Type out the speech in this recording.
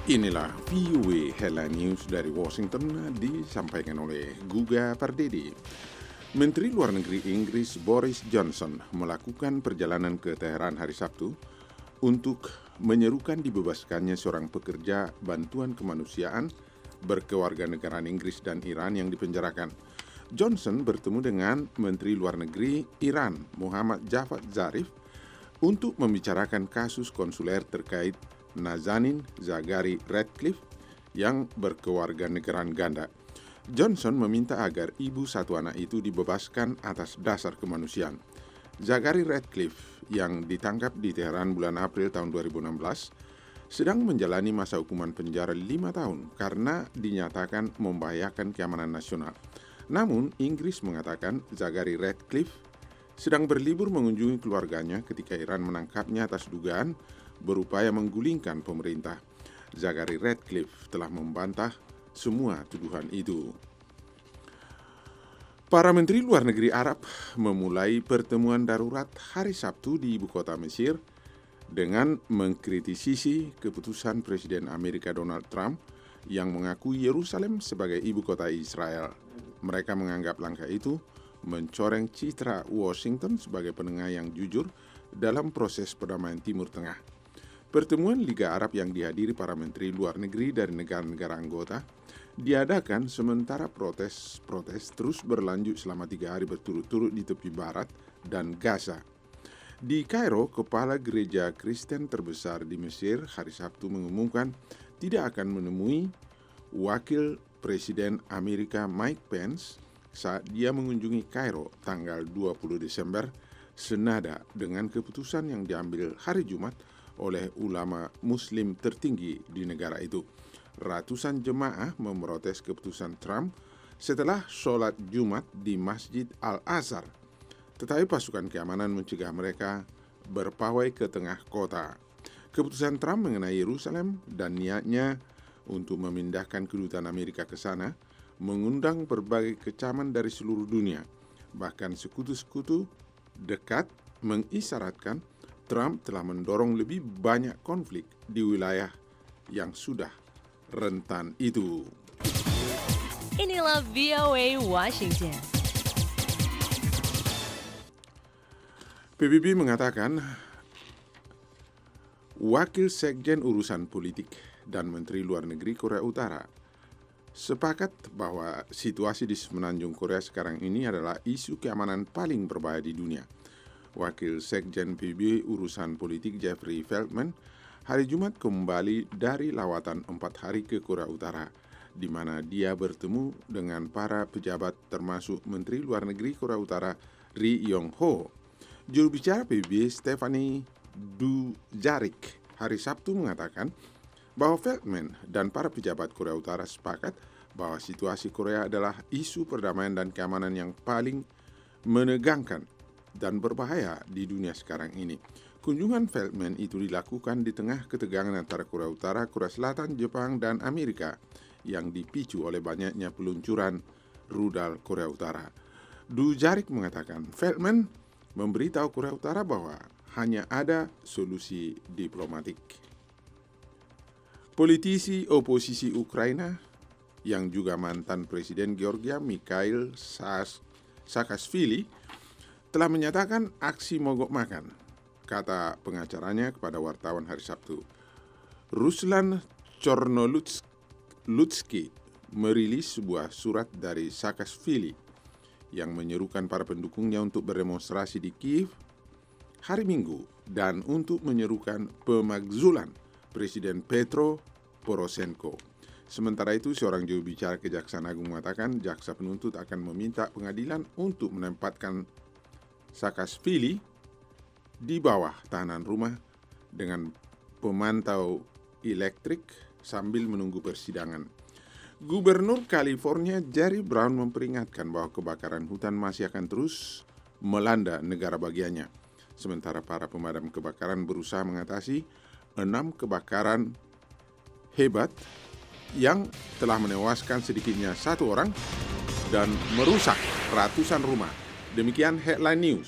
Inilah VOA Headline News dari Washington disampaikan oleh Guga Pardede. Menteri Luar Negeri Inggris Boris Johnson melakukan perjalanan ke Teheran hari Sabtu untuk menyerukan dibebaskannya seorang pekerja bantuan kemanusiaan berkewarganegaraan Inggris dan Iran yang dipenjarakan. Johnson bertemu dengan Menteri Luar Negeri Iran Muhammad Javad Zarif untuk membicarakan kasus konsuler terkait Nazanin Zaghari Ratcliffe yang berkewarganegaraan ganda. Johnson meminta agar ibu satu anak itu dibebaskan atas dasar kemanusiaan. Zaghari Ratcliffe yang ditangkap di Teheran bulan April tahun 2016 sedang menjalani masa hukuman penjara 5 tahun karena dinyatakan membahayakan keamanan nasional. Namun, Inggris mengatakan Zaghari Ratcliffe sedang berlibur mengunjungi keluarganya ketika Iran menangkapnya atas dugaan berupaya menggulingkan pemerintah. Zaghari Ratcliffe telah membantah semua tuduhan itu. Para menteri luar negeri Arab memulai pertemuan darurat hari Sabtu di ibu kota Mesir dengan mengkritisi keputusan Presiden Amerika Donald Trump yang mengakui Yerusalem sebagai ibu kota Israel. Mereka menganggap langkah itu mencoreng citra Washington sebagai penengah yang jujur dalam proses perdamaian Timur Tengah. Pertemuan Liga Arab yang dihadiri para menteri luar negeri dari negara-negara anggota diadakan sementara protes terus berlanjut selama 3 hari berturut-turut di tepi barat dan Gaza. Di Kairo, kepala gereja Kristen terbesar di Mesir hari Sabtu mengumumkan tidak akan menemui wakil Presiden Amerika Mike Pence saat dia mengunjungi Kairo tanggal 20 Desember senada dengan keputusan yang diambil hari Jumat oleh ulama muslim tertinggi di negara itu. Ratusan jemaah memprotes keputusan Trump setelah sholat Jumat di Masjid Al-Azhar. Tetapi pasukan keamanan mencegah mereka berpawai ke tengah kota. Keputusan Trump mengenai Yerusalem dan niatnya untuk memindahkan kedutaan Amerika ke sana mengundang berbagai kecaman dari seluruh dunia. Bahkan sekutu-sekutu dekat mengisyaratkan Trump telah mendorong lebih banyak konflik di wilayah yang sudah rentan itu. Inilah VOA Washington. PBB mengatakan Wakil Sekjen Urusan Politik dan Menteri Luar Negeri Korea Utara sepakat bahwa situasi di semenanjung Korea sekarang ini adalah isu keamanan paling berbahaya di dunia. Wakil Sekjen PBB Urusan Politik Jeffrey Feltman hari Jumat kembali dari lawatan 4 hari ke Korea Utara, di mana dia bertemu dengan para pejabat termasuk Menteri Luar Negeri Korea Utara Ri Yong Ho. Juru bicara PBB Stephanie Dujarric hari Sabtu mengatakan bahwa Feltman dan para pejabat Korea Utara sepakat bahwa situasi Korea adalah isu perdamaian dan keamanan yang paling menegangkan dan berbahaya di dunia sekarang ini. Kunjungan Feltman itu dilakukan di tengah ketegangan antara Korea Utara, Korea Selatan, Jepang, dan Amerika yang dipicu oleh banyaknya peluncuran rudal Korea Utara. Dujarric mengatakan Feltman memberitahu Korea Utara bahwa hanya ada solusi diplomatik. Politisi oposisi Ukraina yang juga mantan Presiden Georgia Mikhail Saakashvili telah menyatakan aksi mogok makan, kata pengacaranya kepada wartawan hari Sabtu. Ruslan Chornolutsky merilis sebuah surat dari Saakashvili yang menyerukan para pendukungnya untuk berdemonstrasi di Kiev hari Minggu dan untuk menyerukan pemakzulan Presiden Petro Poroshenko. Sementara itu, seorang juru bicara Kejaksaan Agung mengatakan jaksa penuntut akan meminta pengadilan untuk menempatkan Saakashvili di bawah tahanan rumah dengan pemantau elektrik sambil menunggu persidangan. Gubernur California Jerry Brown memperingatkan bahwa kebakaran hutan masih akan terus melanda negara bagiannya. Sementara para pemadam kebakaran berusaha mengatasi 6 kebakaran hebat yang telah menewaskan sedikitnya 1 orang dan merusak ratusan rumah. Demikian Headline News.